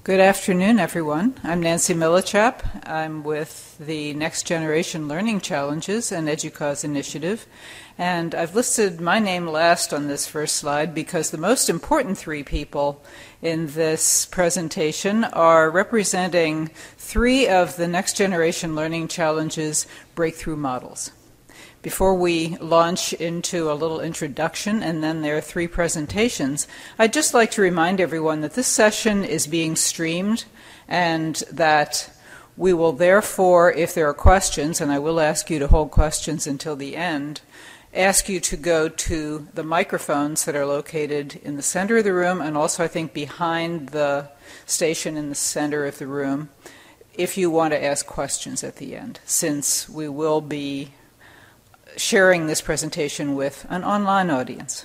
Good afternoon, everyone. I'm Nancy Millichap. I'm with the Next Generation Learning Challenges and EDUCAUSE initiative. And I've listed my name last on this first slide because the most important three people in this presentation are representing three of the Next Generation Learning Challenges breakthrough models. Before we launch into a little introduction and then there are three presentations, I'd just like to remind everyone that this session is being streamed and that we will therefore, if there are questions, and I will ask you to hold questions until the end, ask you to go to the microphones that are located in the center of the room and also I think behind the station in the center of the room if you want to ask questions at the end, since we will be sharing this presentation with an online audience.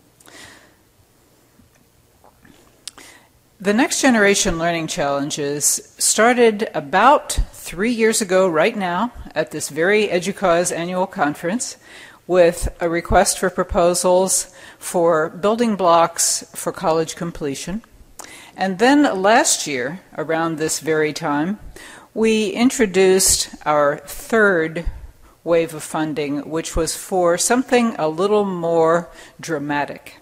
The Next Generation Learning Challenges started about 3 years ago right now at this very EDUCAUSE annual conference with a request for proposals for building blocks for college completion. And then last year, around this very time, we introduced our third wave of funding, which was for something a little more dramatic.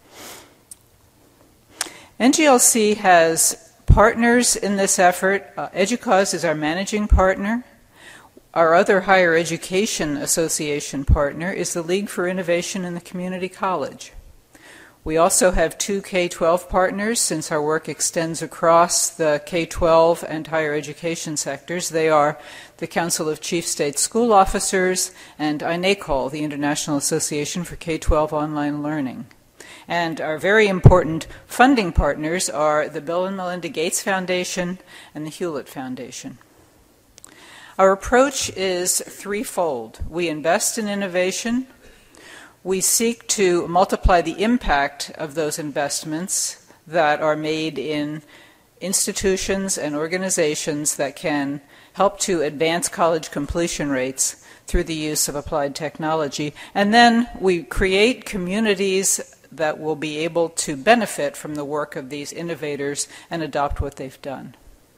NGLC has partners in this effort. EDUCAUSE is our managing partner. Our other higher education association partner is the League for Innovation in the Community College. We also have two K-12 partners since our work extends across the K-12 and higher education sectors. They are the Council of Chief State School Officers and INACOL, the International Association for K-12 Online Learning. And our very important funding partners are the Bill and Melinda Gates Foundation and the Hewlett Foundation. Our approach is threefold. We invest in innovation. We seek to multiply the impact of those investments that are made in institutions and organizations that can help to advance college completion rates through the use of applied technology. And then we create communities that will be able to benefit from the work of these innovators and adopt what they've done.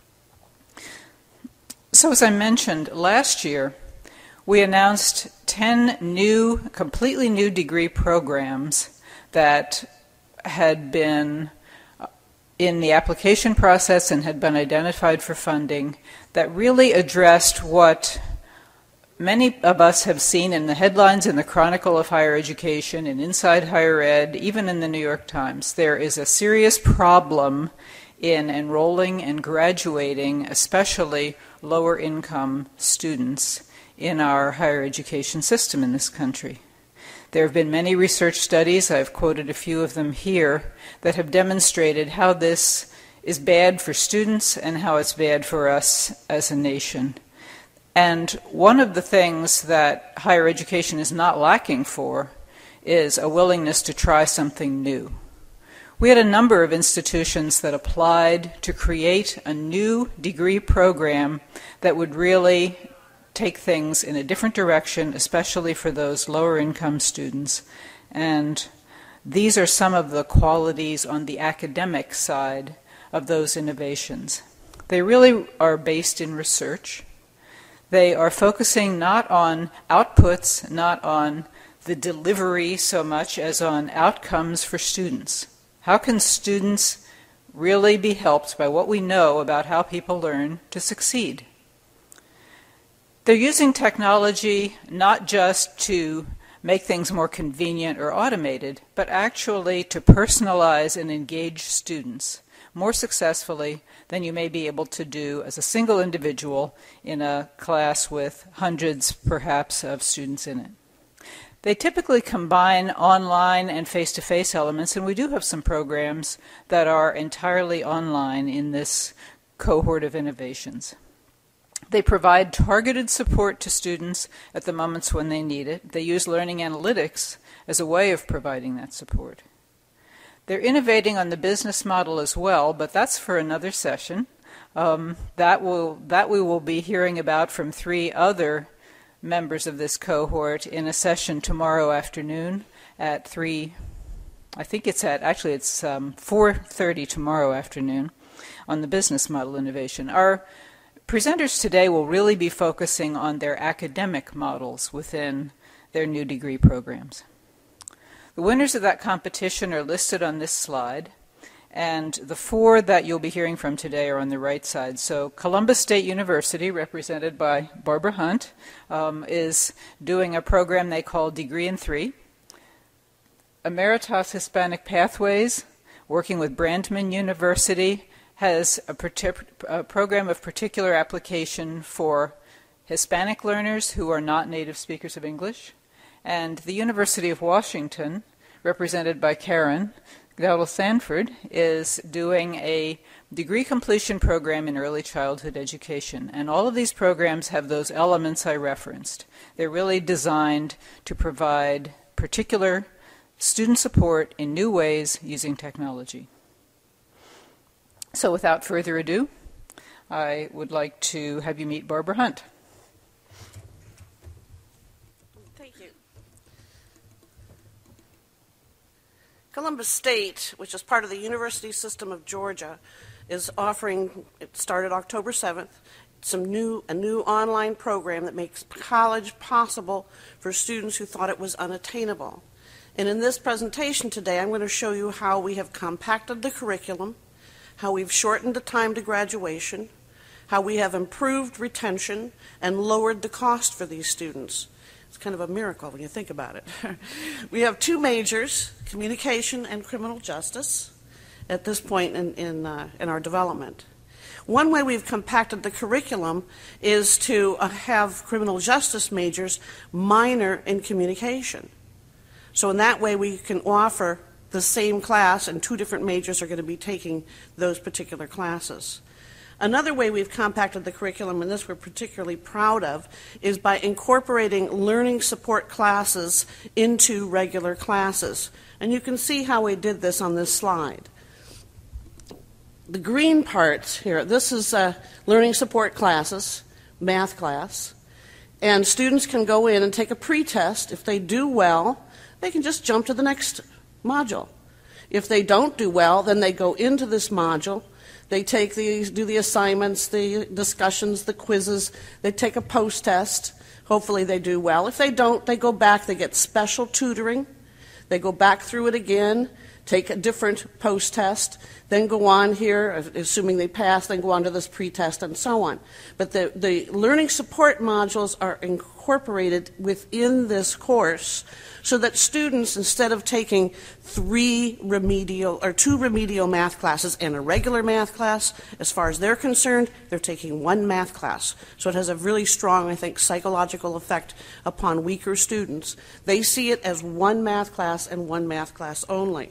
So as I mentioned, last year, we announced 10 completely new degree programs that had been in the application process and had been identified for funding that really addressed what many of us have seen in the headlines in the Chronicle of Higher Education and Inside Higher Ed, even in the New York Times. There is a serious problem in enrolling and graduating, especially lower income students in our higher education system in this country. There have been many research studies, I've quoted a few of them here, that have demonstrated how this is bad for students and how it's bad for us as a nation. And one of the things that higher education is not lacking for is a willingness to try something new. We had a number of institutions that applied to create a new degree program that would really take things in a different direction, especially for those lower income students. And these are some of the qualities on the academic side of those innovations. They really are based in research. They are focusing not on outputs, not on the delivery so much as on outcomes for students. How can students really be helped by what we know about how people learn to succeed? They're using technology not just to make things more convenient or automated, but actually to personalize and engage students more successfully than you may be able to do as a single individual in a class with hundreds, perhaps, of students in it. They typically combine online and face-to-face elements, and we do have some programs that are entirely online in this cohort of innovations. They provide targeted support to students at the moments when they need it. They use learning analytics as a way of providing that support. They're innovating on the business model as well, but that's for another session. That we will be hearing about from three other members of this cohort in a session tomorrow afternoon at 3. I think it's 4:30 tomorrow afternoon. on the business model innovation. Our presenters today will really be focusing on their academic models within their new degree programs. The winners of that competition are listed on this slide, and the four that you'll be hearing from today are on the right side. So Columbus State University, represented by Barbara Hunt, is doing a program they call Degree in 3. Emeritus Hispanic Pathways, working with Brandman University, has a program of particular application for Hispanic learners who are not native speakers of English. And the University of Washington, represented by Karen Dowdle-Sanford, is doing a degree completion program in early childhood education. And all of these programs have those elements I referenced. They're really designed to provide particular student support in new ways using technology. So without further ado, I would like to have you meet Barbara Hunt. Thank you. Columbus State, which is part of the University System of Georgia, is offering, it started October 7th, a new online program that makes college possible for students who thought it was unattainable. And in this presentation today, I'm going to show you how we have compacted the curriculum, how we've shortened the time to graduation, how we have improved retention and lowered the cost for these students. It's kind of a miracle when you think about it. We have two majors, communication and criminal justice, at this point in our development. One way we've compacted the curriculum is to have criminal justice majors minor in communication. So in that way we can offer the same class, and two different majors are going to be taking those particular classes. Another way we've compacted the curriculum, and this we're particularly proud of, is by incorporating learning support classes into regular classes. And you can see how we did this on this slide. The green parts here, this is learning support classes, math class, and students can go in and take a pretest. If they do well, they can just jump to the next module. If they don't do well, then they go into this module. They do the assignments, the discussions, the quizzes. They take a post-test. Hopefully they do well. If they don't, they go back. They get special tutoring. They go back through it again, take a different post-test, then go on here, assuming they pass, then go on to this pre-test and so on. But the learning support modules are incorporated within this course so that students, instead of taking two remedial math classes and a regular math class, as far as they're concerned, they're taking one math class. So it has a really strong, I think, psychological effect upon weaker students. They see it as one math class and one math class only.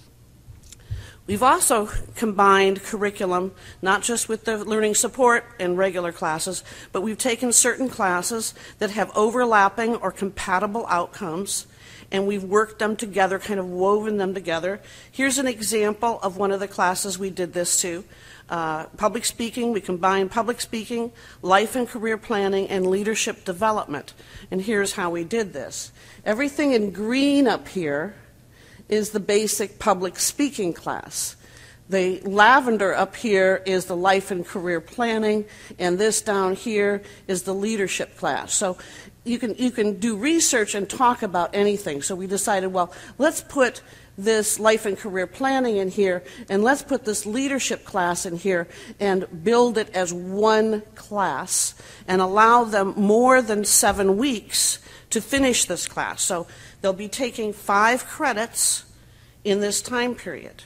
We've also combined curriculum, not just with the learning support and regular classes, but we've taken certain classes that have overlapping or compatible outcomes, and we've worked them together, kind of woven them together. Here's an example of one of the classes we did this to. Public speaking, we combined public speaking, life and career planning, and leadership development. And here's how we did this. Everything in green up here is the basic public speaking class. The lavender up here is the life and career planning, and this down here is the leadership class. So you can do research and talk about anything. So we decided, well, let's put this life and career planning in here, and let's put this leadership class in here and build it as one class and allow them more than 7 weeks to finish this class. So they'll be taking 5 credits in this time period.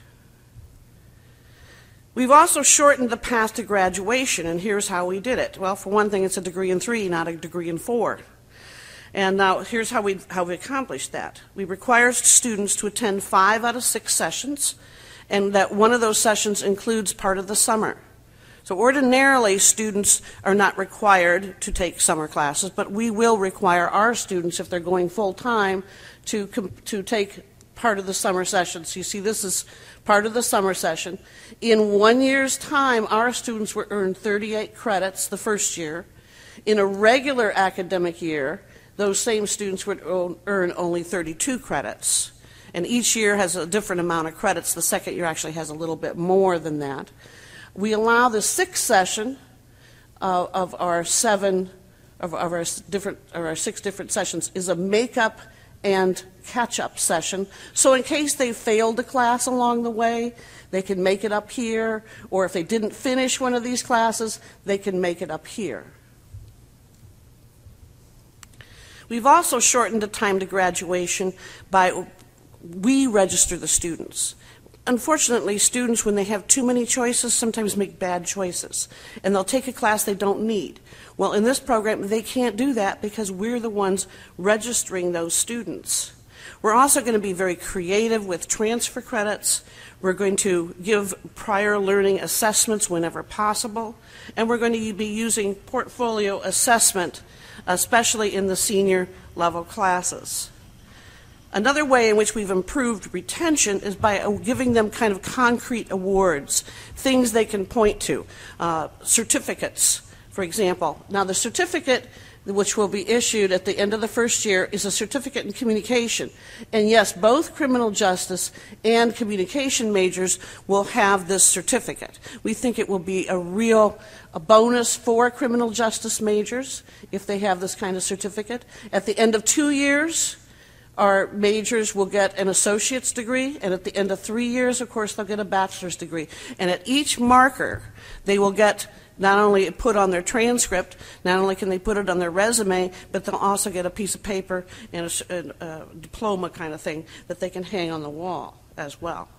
We've also shortened the path to graduation, and here's how we did it. Well, for one thing, it's a degree in 3, not a degree in 4. And now here's how we accomplished that. We require students to attend 5 out of 6 sessions, and that one of those sessions includes part of the summer. So ordinarily, students are not required to take summer classes, but we will require our students, if they're going full-time, to take part of the summer sessions. You see, this is part of the summer session. In 1 year's time, our students will earn 38 credits the first year. In a regular academic year, those same students would earn only 32 credits. And each year has a different amount of credits. The second year actually has a little bit more than that. We allow the sixth session of our six different sessions is a makeup and catch-up session. So in case they failed a class along the way, they can make it up here, or if they didn't finish one of these classes, they can make it up here. We've also shortened the time to graduation by we register the students. Unfortunately, students, when they have too many choices, sometimes make bad choices, and they'll take a class they don't need. Well, in this program, they can't do that because we're the ones registering those students. We're also going to be very creative with transfer credits. We're going to give prior learning assessments whenever possible, and we're going to be using portfolio assessment, especially in the senior level classes. Another way in which we've improved retention is by giving them kind of concrete awards, things they can point to, certificates, for example. Now, the certificate which will be issued at the end of the first year is a certificate in communication. And yes, both criminal justice and communication majors will have this certificate. We think it will be a bonus for criminal justice majors if they have this kind of certificate. At the end of 2 years, our majors will get an associate's degree, and at the end of 3 years, of course, they'll get a bachelor's degree. And at each marker, they will get not only put on their transcript, not only can they put it on their resume, but they'll also get a piece of paper and a diploma kind of thing that they can hang on the wall as well.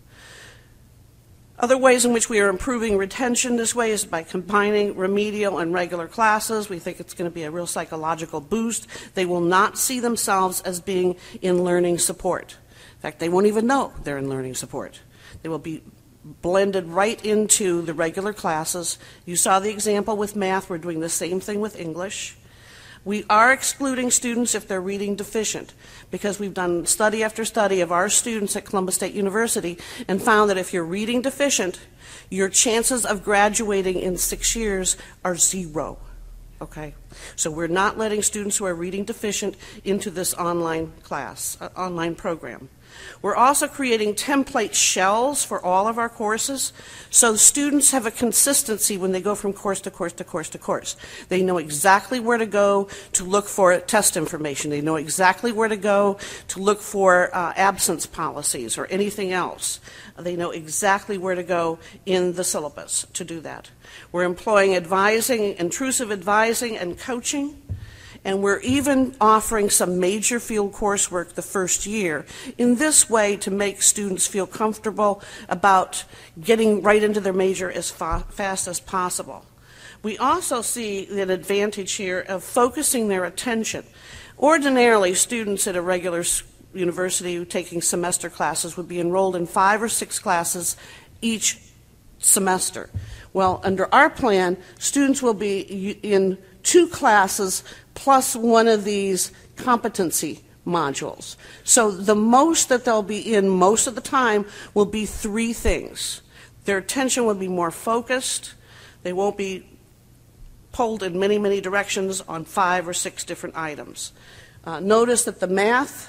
Other ways in which we are improving retention this way is by combining remedial and regular classes. We think it's going to be a real psychological boost. They will not see themselves as being in learning support. In fact, they won't even know they're in learning support. They will be blended right into the regular classes. You saw the example with math. We're doing the same thing with English. We are excluding students if they're reading deficient, because we've done study after study of our students at Columbus State University and found that if you're reading deficient, your chances of graduating in 6 years are 0. Okay? So we're not letting students who are reading deficient into this online class, online program. We're also creating template shells for all of our courses, so students have a consistency when they go from course to course to course to course. They know exactly where to go to look for test information. They know exactly where to go to look for absence policies or anything else. They know exactly where to go in the syllabus to do that. We're employing advising, intrusive advising and coaching. And we're even offering some major field coursework the first year in this way to make students feel comfortable about getting right into their major as fast as possible. We also see an advantage here of focusing their attention. Ordinarily, students at a regular university taking semester classes would be enrolled in 5 or 6 classes each semester. Well, under our plan, students will be in 2 classes plus one of these competency modules. So the most that they'll be in most of the time will be 3 things. Their attention will be more focused. They won't be pulled in many, many directions on 5 or 6 different items. Notice that the math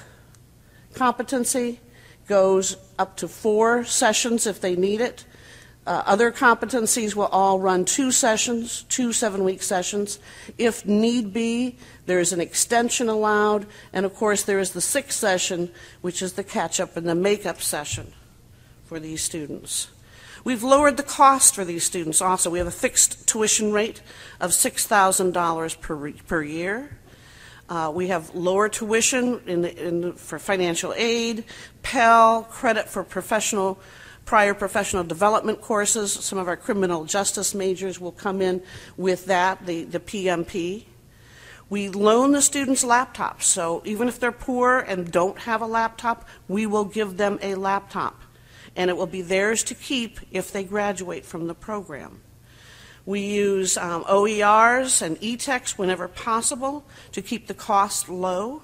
competency goes up to 4 sessions if they need it. Other competencies will all run 2 sessions, 2 7-week sessions. If need be, there is an extension allowed, and of course there is the 6th session, which is the catch-up and the make-up session for these students. We've lowered the cost for these students also. We have a fixed tuition rate of $6,000 per year. We have lower tuition for financial aid, Pell, credit for prior professional development courses. Some of our criminal justice majors will come in with that, the PMP. We loan the students laptops, so even if they're poor and don't have a laptop, we will give them a laptop, and it will be theirs to keep if they graduate from the program. We use OERs and e-texts whenever possible to keep the cost low,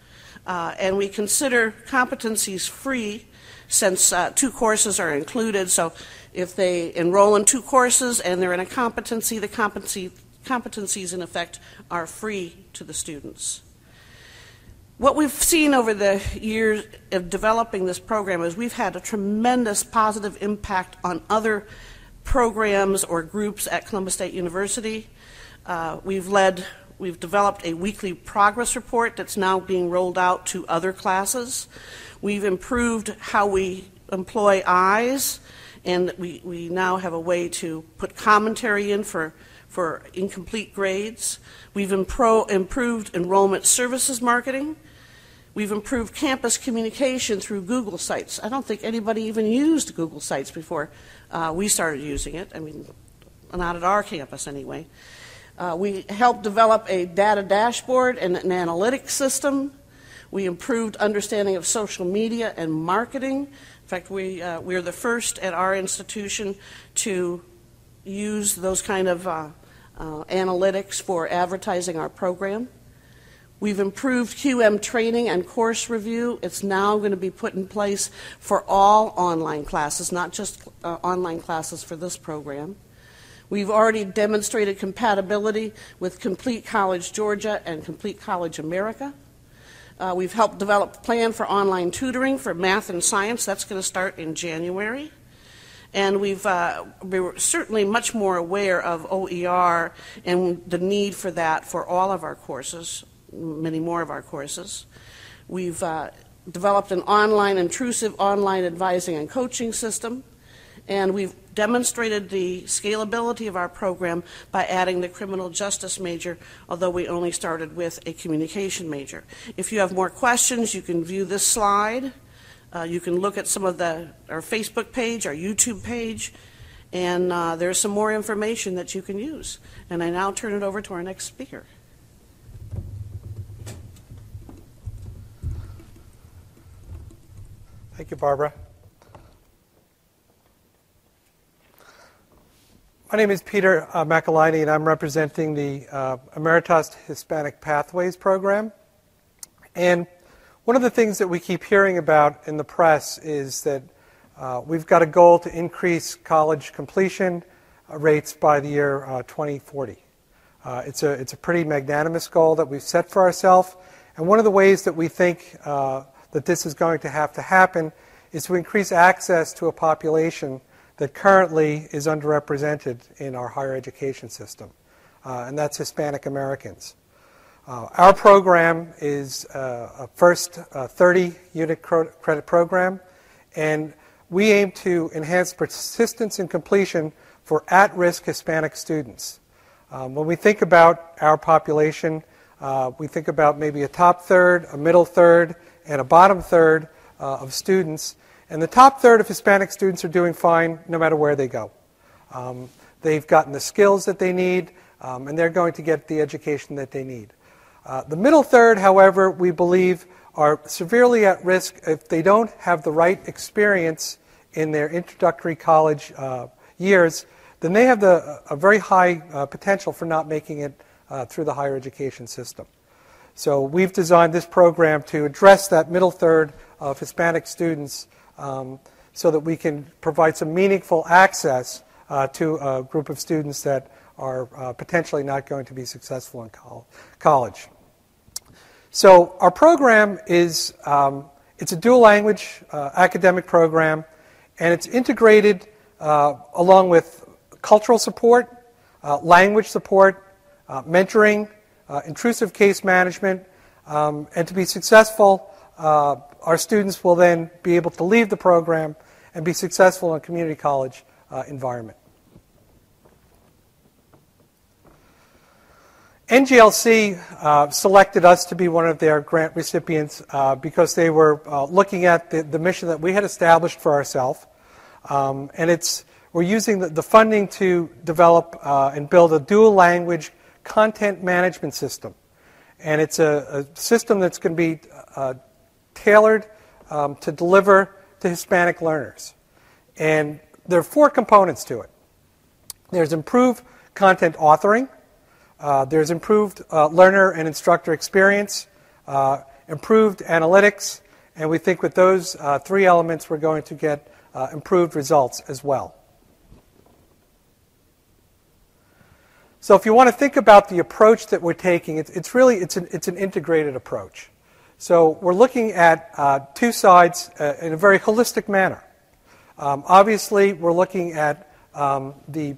and we consider competencies free since 2 courses are included. So if they enroll in 2 courses and they're in a competency, the competencies in effect are free to the students. What we've seen over the years of developing this program is we've had a tremendous positive impact on other programs or groups at Columbus State University. We've developed a weekly progress report that's now being rolled out to other classes. We've improved how we employ eyes, and we now have a way to put commentary in for incomplete grades. We've improved enrollment services marketing. We've improved campus communication through Google Sites. I don't think anybody even used Google Sites before we started using it. I mean, not at our campus anyway. We helped develop a data dashboard and an analytics system. We improved understanding of social media and marketing. In fact, we're the first at our institution to use those kind of analytics for advertising our program. We've improved QM training and course review. It's now going to be put in place for all online classes, not just online classes for this program. We've already demonstrated compatibility with Complete College Georgia and Complete College America. We've helped develop a plan for online tutoring for math and science. That's going to start in January. And we're certainly much more aware of OER and the need for that for all of our courses, many more of our courses. We've developed an intrusive online advising and coaching system. And we've demonstrated the scalability of our program by adding the criminal justice major, although we only started with a communication major. If you have more questions, you can view this slide. You can look at some of our Facebook page, our YouTube page, and there's some more information that you can use. And I now turn it over to our next speaker. Thank you, Barbara. My name is Peter McElhiney, and I'm representing the Emeritus Hispanic Pathways program. And one of the things that we keep hearing about in the press is that we've got a goal to increase college completion rates by the year 2040. It's a pretty magnanimous goal that we've set for ourselves. And one of the ways that we think that this is going to have to happen is to increase access to a population that currently is underrepresented in our higher education system, and that's Hispanic Americans. Our program is a first 30-unit credit program, and we aim to enhance persistence and completion for at-risk Hispanic students. When we think about our population, we think about maybe a top third, a middle third, and a bottom third of students. And the top third of Hispanic students are doing fine no matter where they go. They've gotten the skills that they need, and they're going to get the education that they need. The middle third, however, we believe are severely at risk if they don't have the right experience in their introductory college years. Then they have a very high potential for not making it through the higher education system. So we've designed this program to address that middle third of Hispanic students so that we can provide some meaningful access to a group of students that are potentially not going to be successful in college. So our program is it's a dual language academic program, and it's integrated along with cultural support, language support, mentoring, intrusive case management, and to be successful, our students will then be able to leave the program and be successful in a community college environment. NGLC selected us to be one of their grant recipients because they were looking at the mission that we had established for ourselves. And we're using the funding to develop and build a dual language content management system. And it's a system that's going to be tailored to deliver to Hispanic learners. And there are 4 components to it. There's improved content authoring, there's improved learner and instructor experience, improved analytics, and we think with those 3 elements we're going to get improved results as well. So if you want to think about the approach that we're taking, it's an integrated approach. So we're looking at 2 sides in a very holistic manner. Obviously, we're looking at the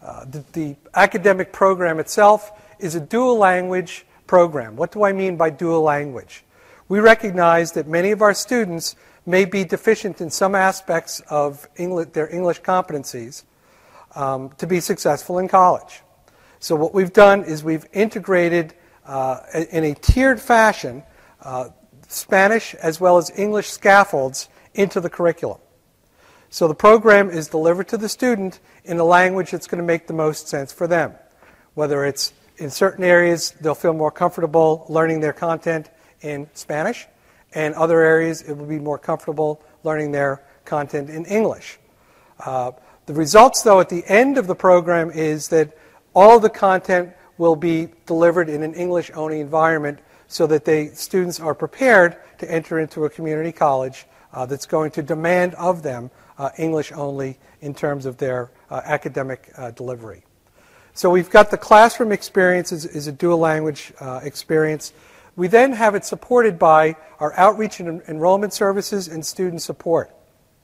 academic program itself is a dual language program. What do I mean by dual language? We recognize that many of our students may be deficient in some aspects of their English competencies to be successful in college. So what we've done is we've integrated in a tiered fashion Spanish as well as English scaffolds into the curriculum. So the program is delivered to the student in a language that's going to make the most sense for them. Whether it's in certain areas, they'll feel more comfortable learning their content in Spanish, and other areas it will be more comfortable learning their content in English. The results, though, at the end of the program is that all of the content will be delivered in an English-only environment so that students are prepared to enter into a community college that's going to demand of them English only in terms of their academic delivery. So we've got the classroom experience is a dual language experience. We then have it supported by our outreach and enrollment services and student support.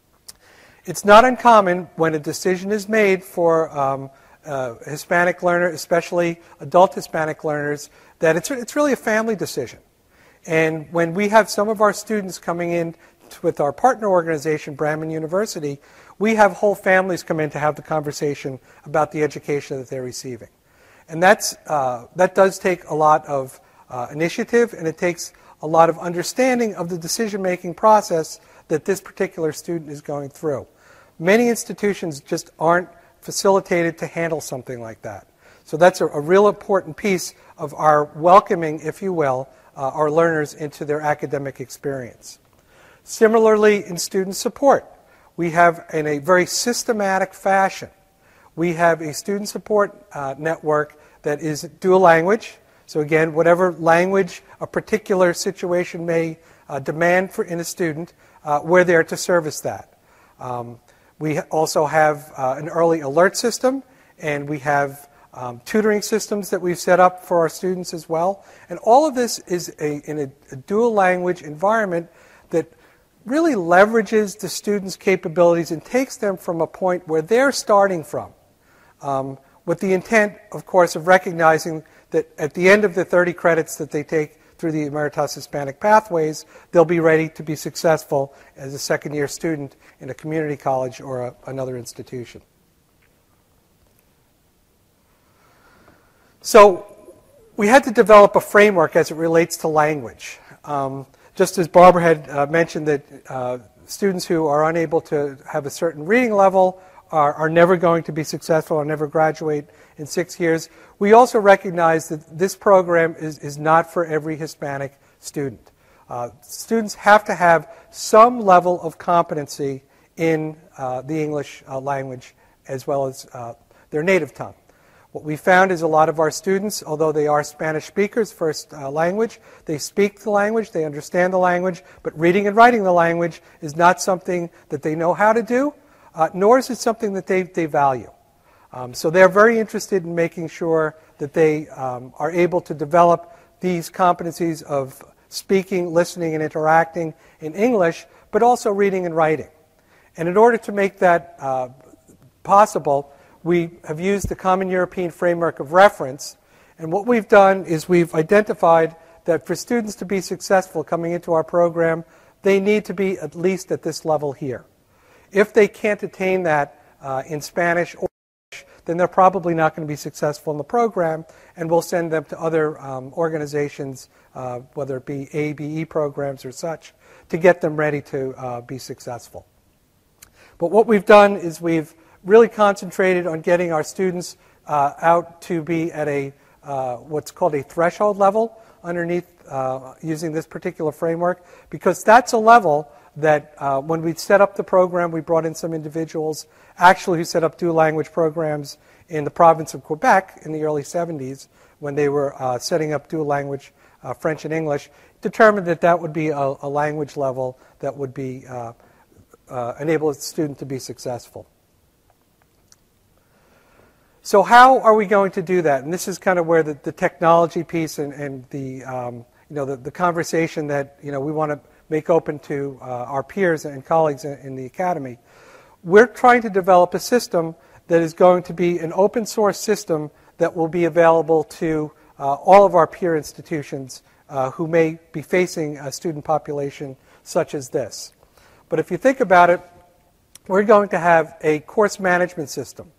It's not uncommon when a decision is made for Hispanic learner, especially adult Hispanic learners, that it's really a family decision. And when we have some of our students coming in with our partner organization, Brandman University, we have whole families come in to have the conversation about the education that they're receiving. And that does take a lot of initiative, and it takes a lot of understanding of the decision-making process that this particular student is going through. Many institutions just aren't facilitated to handle something like that. So that's a real important piece of our welcoming, if you will, our learners into their academic experience. Similarly, in student support, we have, in a very systematic fashion, we have a student support network that is dual language. So again, whatever language a particular situation may demand in a student, we're there to service that. We also have an early alert system, and we have tutoring systems that we've set up for our students as well. And all of this is in a dual language environment that really leverages the students' capabilities and takes them from a point where they're starting from, with the intent, of course, of recognizing that at the end of the 30 credits that they take through the Emeritus Hispanic Pathways, they'll be ready to be successful as a second-year student in a community college or another institution. So we had to develop a framework as it relates to language. Just as Barbara had mentioned that students who are unable to have a certain reading level are never going to be successful or never graduate in 6 years, we also recognize that this program is not for every Hispanic student. Students have to have some level of competency in the English language as well as their native tongue. What we found is a lot of our students, although they are Spanish speakers, first language, they speak the language, they understand the language, but reading and writing the language is not something that they know how to do, nor is it something that they value. So they're very interested in making sure that they are able to develop these competencies of speaking, listening, and interacting in English, but also reading and writing. And in order to make that possible, we have used the Common European Framework of Reference, and what we've done is we've identified that for students to be successful coming into our program, they need to be at least at this level here. If they can't attain that in Spanish or English, then they're probably not going to be successful in the program, and we'll send them to other organizations, whether it be ABE programs or such, to get them ready to be successful. But what we've done is we've really concentrated on getting our students out to be at a what's called a threshold level underneath using this particular framework, because that's a level that when we set up the program, we brought in some individuals actually who set up dual language programs in the province of Quebec in the early 70s when they were setting up dual language French and English, determined that that would be a language level that would be enable a student to be successful. So how are we going to do that? And this is kind of where the technology piece and the the conversation that we want to make open to our peers and colleagues in the academy. We're trying to develop a system that is going to be an open source system that will be available to all of our peer institutions who may be facing a student population such as this. But if you think about it, we're going to have a course management system.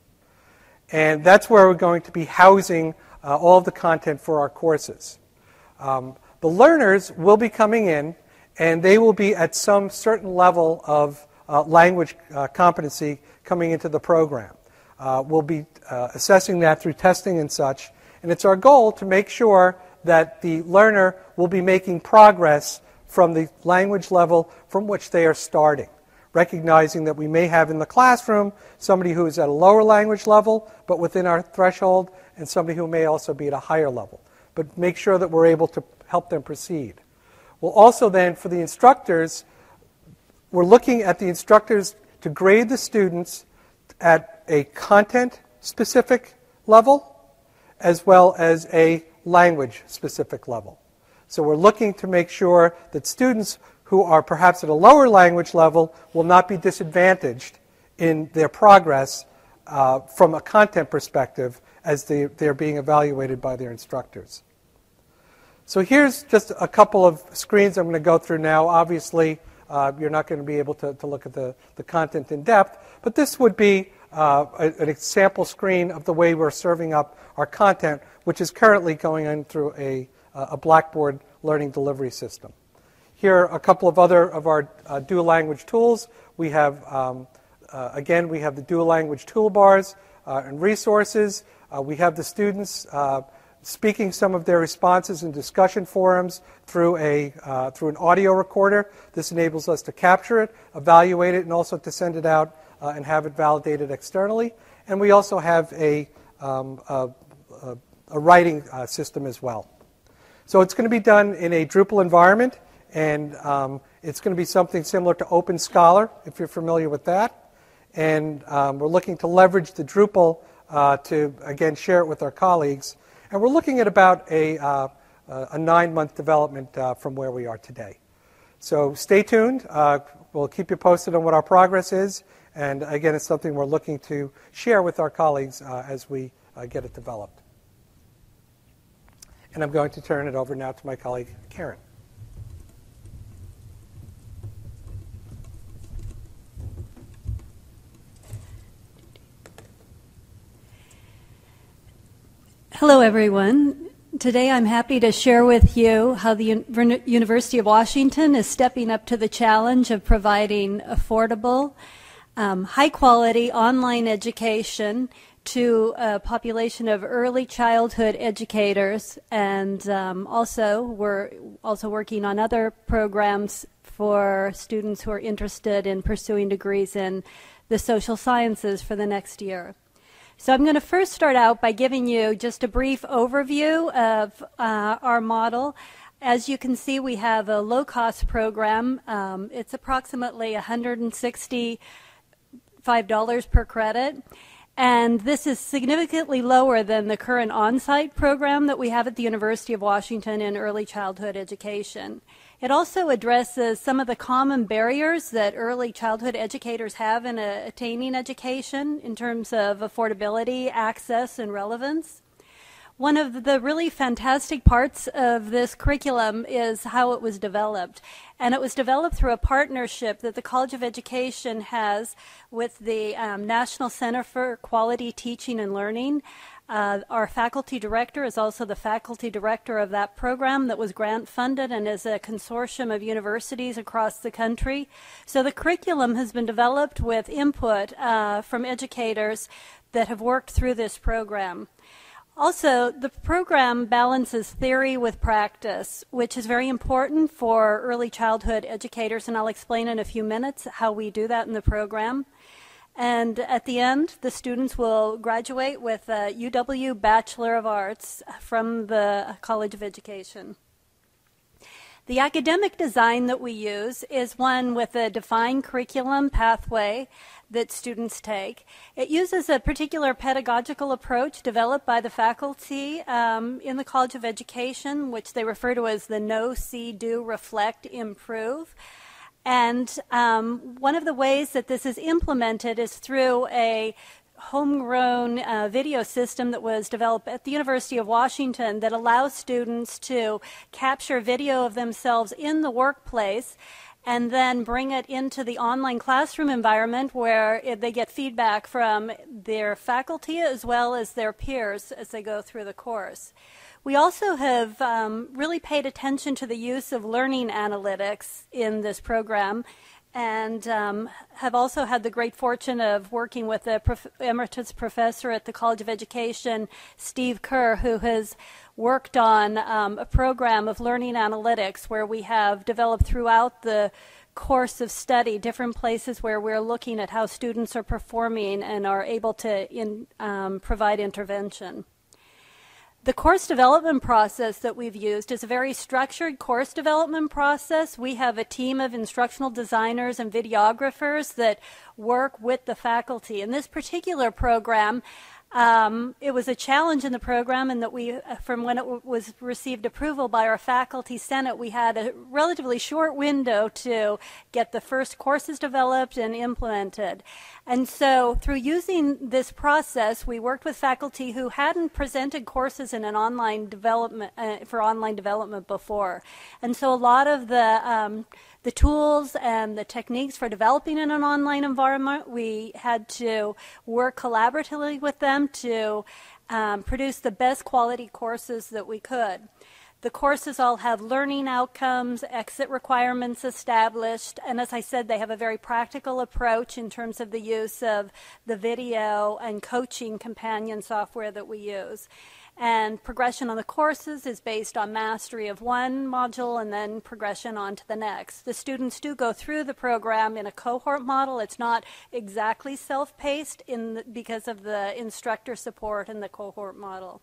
And that's where we're going to be housing all of the content for our courses. The learners will be coming in, and they will be at some certain level of language competency coming into the program. We'll be assessing that through testing and such. And it's our goal to make sure that the learner will be making progress from the language level from which they are starting, recognizing that we may have in the classroom somebody who is at a lower language level, but within our threshold, and somebody who may also be at a higher level. But make sure that we're able to help them proceed. We'll also then, for the instructors, we're looking at the instructors to grade the students at a content-specific level as well as a language-specific level. So we're looking to make sure that students who are perhaps at a lower language level will not be disadvantaged in their progress from a content perspective as they're being evaluated by their instructors. So here's just a couple of screens I'm going to go through now. Obviously, you're not going to be able to look at the content in depth, but this would be an example screen of the way we're serving up our content, which is currently going in through a Blackboard learning delivery system. Here are a couple of other of our dual language tools. We have, again, we have the dual language toolbars and resources. We have the students speaking some of their responses in discussion forums through an audio recorder. This enables us to capture it, evaluate it, and also to send it out and have it validated externally. And we also have a writing system as well. So it's going to be done in a Drupal environment, and it's going to be something similar to OpenScholar, if you're familiar with that. And we're looking to leverage the Drupal to, again, share it with our colleagues. And we're looking at about a 9-month development from where we are today. So stay tuned. We'll keep you posted on what our progress is. And again, it's something we're looking to share with our colleagues as we get it developed. And I'm going to turn it over now to my colleague, Karen. Hello, everyone. Today I'm happy to share with you how the University of Washington is stepping up to the challenge of providing affordable, high-quality online education to a population of early childhood educators, and we're also working on other programs for students who are interested in pursuing degrees in the social sciences for the next year. So I'm going to first start out by giving you just a brief overview of our model. As you can see, we have a low-cost program. It's approximately $165 per credit. And this is significantly lower than the current on-site program that we have at the University of Washington in early childhood education. It also addresses some of the common barriers that early childhood educators have in attaining education in terms of affordability, access, and relevance. One of the really fantastic parts of this curriculum is how it was developed. And it was developed through a partnership that the College of Education has with the National Center for Quality Teaching and Learning. Our faculty director is also the faculty director of that program that was grant funded and is a consortium of universities across the country. So the curriculum has been developed with input from educators that have worked through this program. Also, the program balances theory with practice, which is very important for early childhood educators, and I'll explain in a few minutes how we do that in the program. And at the end, the students will graduate with a UW Bachelor of Arts from the College of Education. The academic design that we use is one with a defined curriculum pathway that students take. It uses a particular pedagogical approach developed by the faculty in the College of Education, which they refer to as the Know, See, Do, Reflect, Improve. And one of the ways that this is implemented is through a homegrown video system that was developed at the University of Washington that allows students to capture video of themselves in the workplace and then bring it into the online classroom environment where they get feedback from their faculty as well as their peers as they go through the course. We also have really paid attention to the use of learning analytics in this program, and have also had the great fortune of working with the emeritus professor at the College of Education, Steve Kerr, who has worked on a program of learning analytics where we have developed throughout the course of study different places where we're looking at how students are performing and are able to provide intervention. The course development process that we've used is a very structured course development process. We have a team of instructional designers and videographers that work with the faculty. In this particular program, it was a challenge in the program in that we, from when it was received approval by our faculty senate, we had a relatively short window to get the first courses developed and implemented. And so through using this process, we worked with faculty who hadn't presented courses in an online development, for online development before. And so a lot of the tools and the techniques for developing in an online environment, we had to work collaboratively with them to produce the best quality courses that we could. The courses all have learning outcomes, exit requirements established, and as I said, they have a very practical approach in terms of the use of the video and coaching companion software that we use. And progression on the courses is based on mastery of one module and then progression on to the next. The students do go through the program in a cohort model. It's not exactly self-paced because of the instructor support in the cohort model.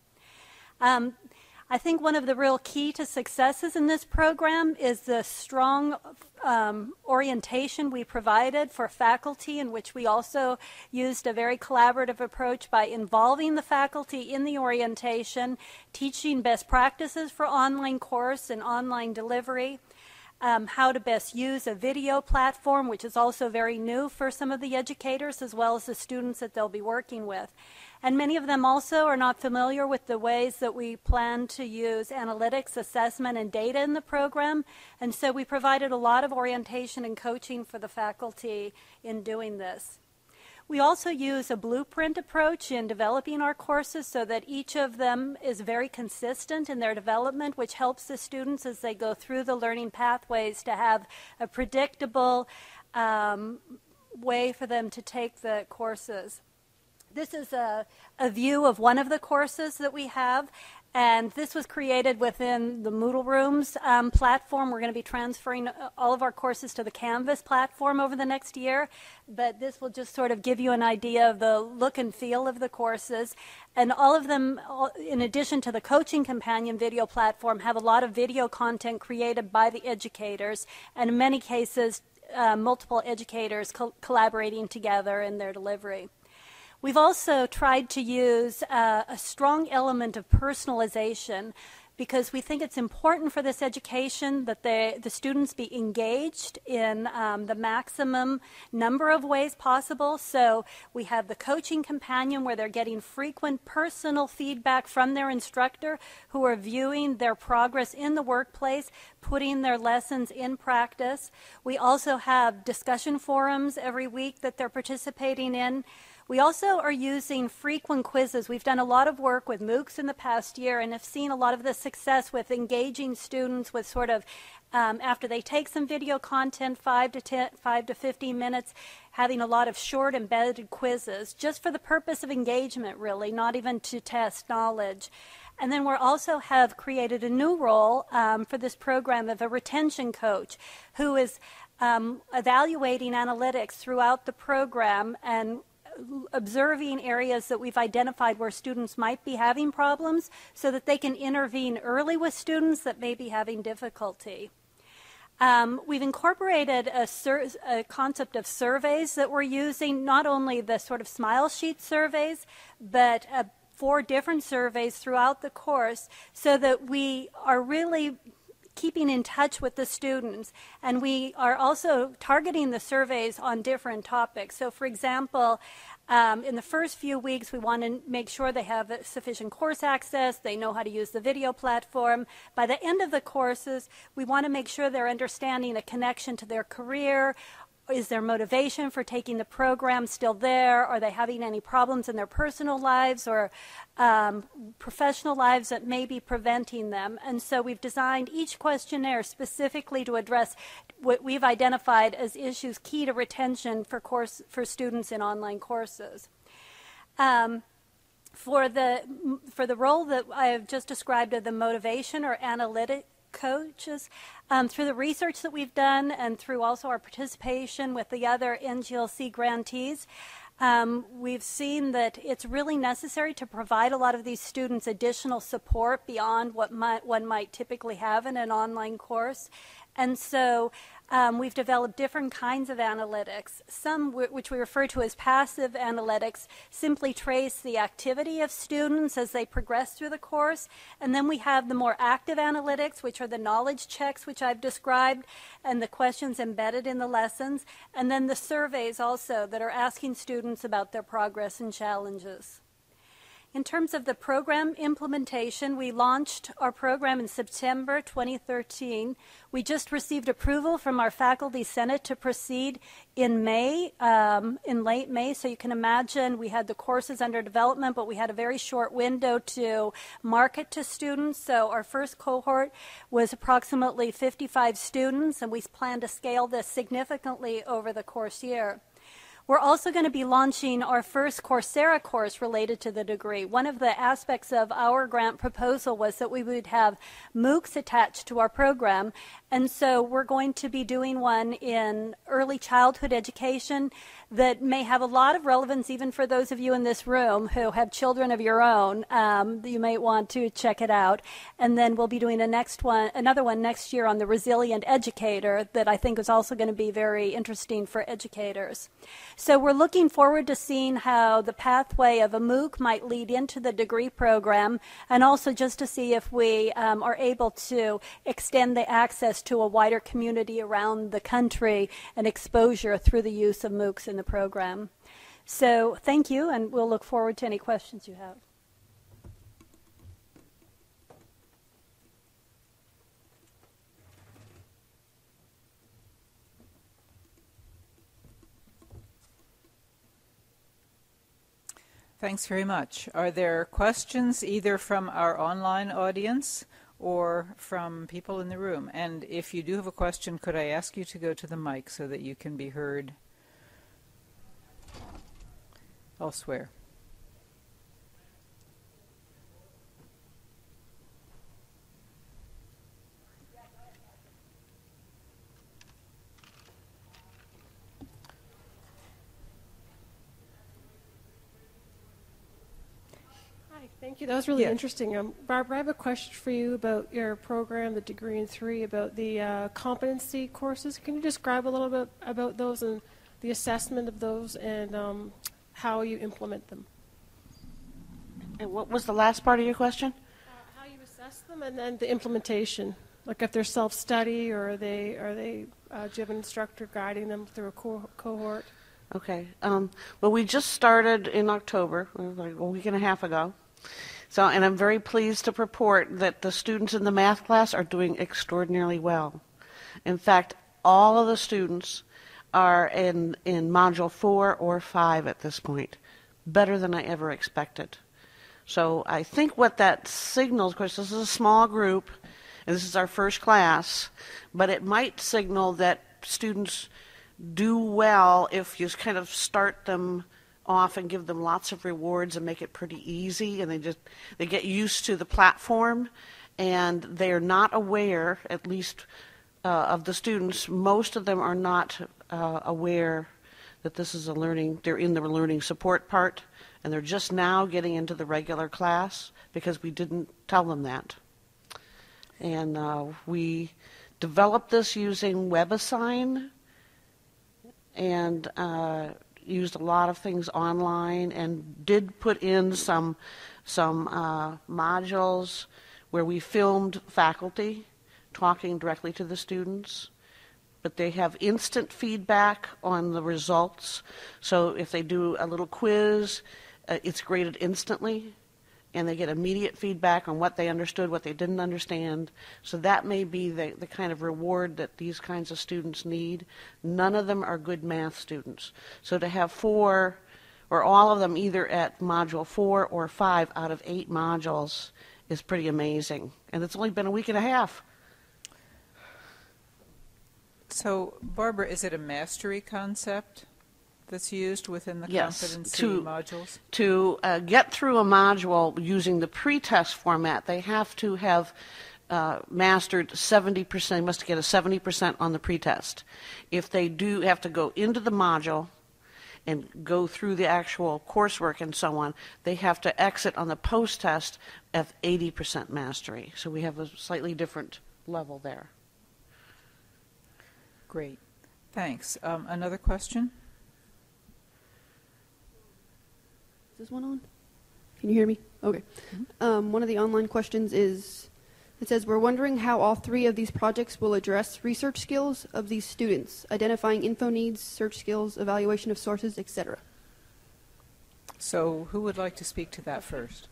I think one of the real key to successes in this program is the strong orientation we provided for faculty, in which we also used a very collaborative approach by involving the faculty in the orientation, teaching best practices for online course and online delivery, how to best use a video platform, which is also very new for some of the educators as well as the students that they'll be working with. And many of them also are not familiar with the ways that we plan to use analytics, assessment, and data in the program. And so we provided a lot of orientation and coaching for the faculty in doing this. We also use a blueprint approach in developing our courses so that each of them is very consistent in their development, which helps the students as they go through the learning pathways to have a predictable way for them to take the courses. This is a view of one of the courses that we have, and this was created within the Moodle Rooms platform. We're going to be transferring all of our courses to the Canvas platform over the next year, but this will just sort of give you an idea of the look and feel of the courses. And all of them, in addition to the Coaching Companion video platform, have a lot of video content created by the educators, and in many cases, multiple educators collaborating together in their delivery. We've also tried to use a strong element of personalization because we think it's important for this education that the students be engaged in the maximum number of ways possible. So we have the Coaching Companion where they're getting frequent personal feedback from their instructor who are viewing their progress in the workplace, putting their lessons in practice. We also have discussion forums every week that they're participating in. We also are using frequent quizzes. We've done a lot of work with MOOCs in the past year and have seen a lot of the success with engaging students with sort of, after they take some video content, 5 to 15 minutes, having a lot of short embedded quizzes, just for the purpose of engagement, really, not even to test knowledge. And then we also have created a new role for this program of a retention coach who is evaluating analytics throughout the program and observing areas that we've identified where students might be having problems so that they can intervene early with students that may be having difficulty. We've incorporated a concept of surveys that we're using, not only the sort of smile sheet surveys, but 4 different surveys throughout the course so that we are really keeping in touch with the students. And we are also targeting the surveys on different topics. So for example, In the first few weeks, we want to make sure they have sufficient course access, they know how to use the video platform. By the end of the courses, we want to make sure they're understanding a connection to their career. Is their motivation for taking the program still there? Are they having any problems in their personal lives or professional lives that may be preventing them? And so we've designed each questionnaire specifically to address what we've identified as issues key to retention for students in online courses. For the role that I have just described of the motivation or analytic coaches, through the research that we've done and through also our participation with the other NGLC grantees, we've seen that it's really necessary to provide a lot of these students additional support beyond what one might typically have in an online course. And so we've developed different kinds of analytics. Some, which we refer to as passive analytics, simply trace the activity of students as they progress through the course. And then we have the more active analytics, which are the knowledge checks, which I've described, and the questions embedded in the lessons. And then the surveys also that are asking students about their progress and challenges. In terms of the program implementation, we launched our program in September 2013. We just received approval from our faculty senate to proceed in May, in late May. So you can imagine we had the courses under development, but we had a very short window to market to students. So our first cohort was approximately 55 students, and we plan to scale this significantly over the course year. We're also going to be launching our first Coursera course related to the degree. One of the aspects of our grant proposal was that we would have MOOCs attached to our program, and so we're going to be doing one in early childhood education that may have a lot of relevance even for those of you in this room who have children of your own. You may want to check it out. And then we'll be doing another one next year on the resilient educator that I think is also going to be very interesting for educators. So we're looking forward to seeing how the pathway of a MOOC might lead into the degree program, and also just to see if we are able to extend the access to a wider community around the country and exposure through the use of MOOCs in the program. So thank you, and we'll look forward to any questions you have. Thanks very much. Are there questions either from our online audience or from people in the room? And if you do have a question, could I ask you to go to the mic so that you can be heard elsewhere? Thank you. That was really interesting. Barbara, I have a question for you about your program, the Degree in 3, about the competency courses. Can you describe a little bit about those and the assessment of those and how you implement them? And what was the last part of your question? How you assess them and then the implementation. Like if they're self-study or do you have an instructor guiding them through a cohort? Okay. Well, we just started in October, like a week and a half ago. So, and I'm very pleased to report that the students in the math class are doing extraordinarily well. In fact, all of the students are in Module 4 or 5 at this point, better than I ever expected. So I think what that signals, of course, this is a small group, and this is our first class, but it might signal that students do well if you kind of start them off and give them lots of rewards and make it pretty easy, and they get used to the platform, and they are not aware, at least of the students, most of them are not aware that this is they're in the learning support part, and they're just now getting into the regular class because we didn't tell them that. And we developed this using WebAssign and used a lot of things online, and did put in some modules where we filmed faculty talking directly to the students. but they have instant feedback on the results. So if they do a little quiz, it's graded instantly, and they get immediate feedback on what they understood, what they didn't understand. So that may be the kind of reward that these kinds of students need. None of them are good math students. So to have 4, or all of them either at module 4 or 5 out of 8 modules is pretty amazing. And it's only been a week and a half. So, Barbara, is it a mastery concept that's used within the Yes, competency modules? To get through a module using the pretest format, they have to have mastered 70%, they must get a 70% on the pretest. If they do have to go into the module and go through the actual coursework and so on, they have to exit on the post-test at 80% mastery. So we have a slightly different level there. Great. Thanks. Another question? Is this one on? Can you hear me? Okay. One of the online questions is, it says, we're wondering how all 3 of these projects will address research skills of these students, identifying info needs, search skills, evaluation of sources, etc. So who would like to speak to that first?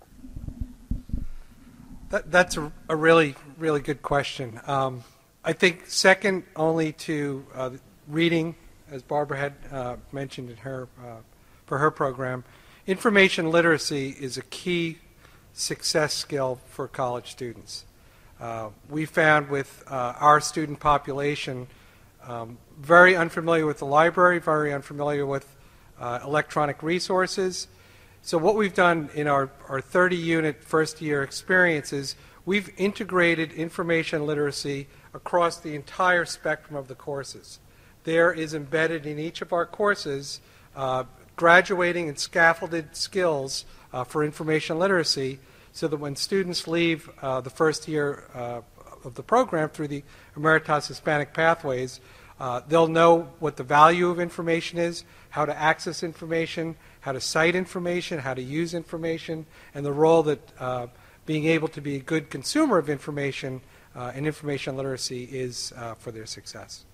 That's a really, really good question. I think second only to reading, as Barbara had mentioned in her for her program, information literacy is a key success skill for college students. We found with our student population very unfamiliar with the library, very unfamiliar with electronic resources. So what we've done in our 30-unit first-year experience is we've integrated information literacy across the entire spectrum of the courses. There is embedded in each of our courses graduating and scaffolded skills for information literacy, so that when students leave the first year of the program through the Emeritus Hispanic Pathways, they'll know what the value of information is, how to access information, how to cite information, how to use information, and the role that being able to be a good consumer of information and information literacy is for their success.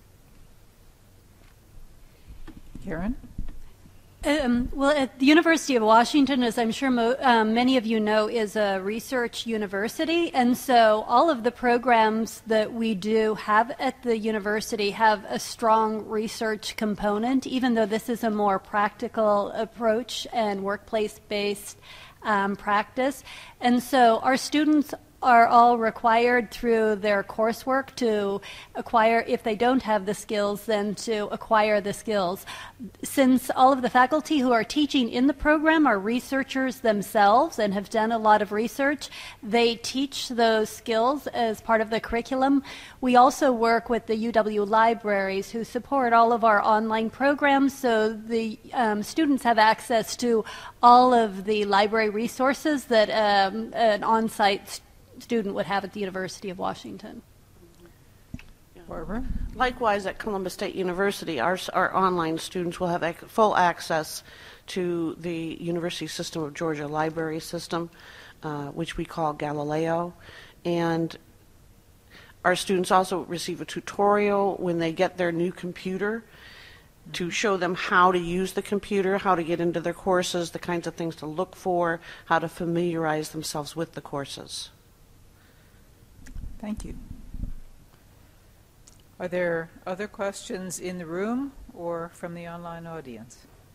Karen? Well, at the University of Washington, as I'm sure many of you know, is a research university, and so all of the programs that we do have at the university have a strong research component, even though this is a more practical approach and workplace-based practice. And so our students are all required through their coursework to acquire, if they don't have the skills, then to acquire the skills. Since all of the faculty who are teaching in the program are researchers themselves and have done a lot of research, they teach those skills as part of the curriculum. We also work with the UW libraries who support all of our online programs, so the students have access to all of the library resources that an on-site student would have at the University of Washington. Barbara? Likewise, at Columbus State University, our online students will have full access to the University System of Georgia library system, which we call Galileo. And our students also receive a tutorial when they get their new computer to show them how to use the computer, how to get into their courses, the kinds of things to look for, how to familiarize themselves with the courses. Thank you. Are there other questions in the room or from the online audience?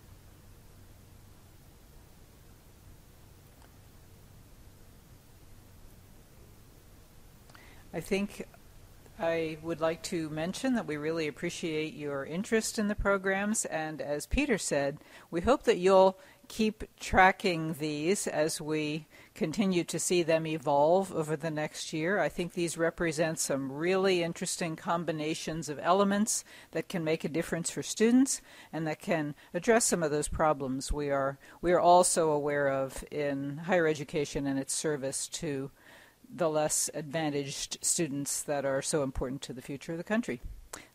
I think I would like to mention that we really appreciate your interest in the programs, and as Peter said, we hope that you'll keep tracking these as we continue to see them evolve over the next year. I think these represent some really interesting combinations of elements that can make a difference for students and that can address some of those problems we are also aware of in higher education and its service to the less advantaged students that are so important to the future of the country.